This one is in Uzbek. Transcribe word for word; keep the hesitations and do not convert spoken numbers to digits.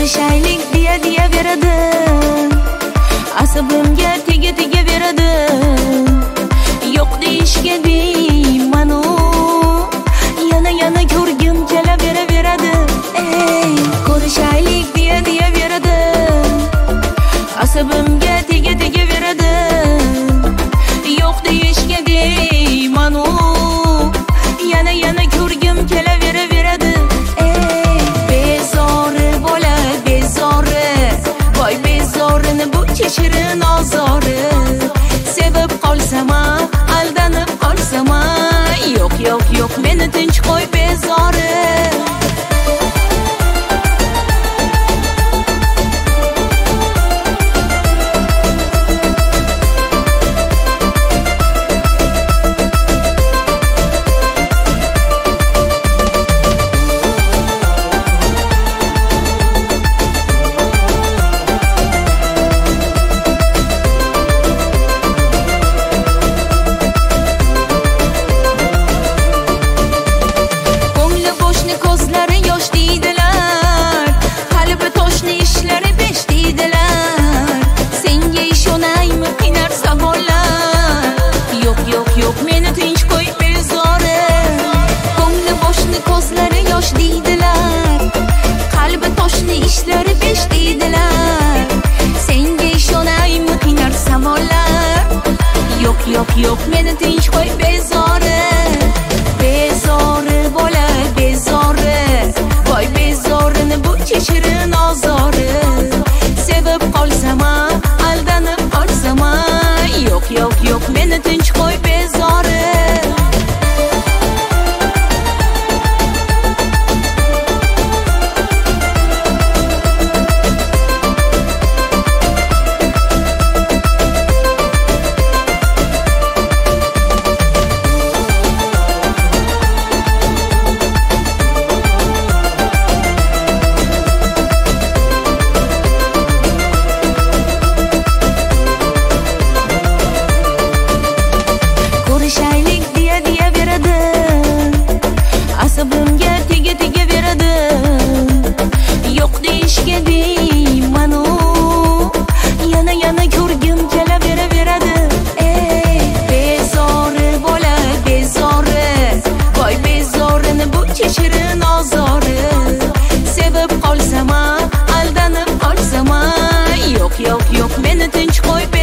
Ko'rishaylik deya deya beradi, asabimga tega tega beradi. Yo'q deyishga deyman u, yana yana ko'rgim kela bera beradi. Ey, ko'rishaylik deya deya beradi, asabimga tega tega beradi. Yo'q deyishga deyman u, yana yana ko'rgim kela bera beradi. Ey, bezori bola bezori, voy bezorini bu kechirin ozori. Sevib qolsam, aldanib qolsam, yo'q yo'q yo'q meni tinch qo'y bezori. Yo'q yo'q meni tinch qo'y bezori. Bezori bola bezori, voy bezorini bu kechirin ozori. Sevib qolsam, aldanib qolsam, yo'q yo'q yo'q meni tinch qo'y bezori. Ko'rishaylik deya deya beradi, asabimga tega tega beradi. Yo'q deyishga deyman u, yana yana ko'rgim kela bera beradi. Ey, bezori bola bezori, voy bezorini bu kechirin ozori. Sevib qolsam, aldanib qolsam, yo'q yo'q yo'q meni tinch qo'y.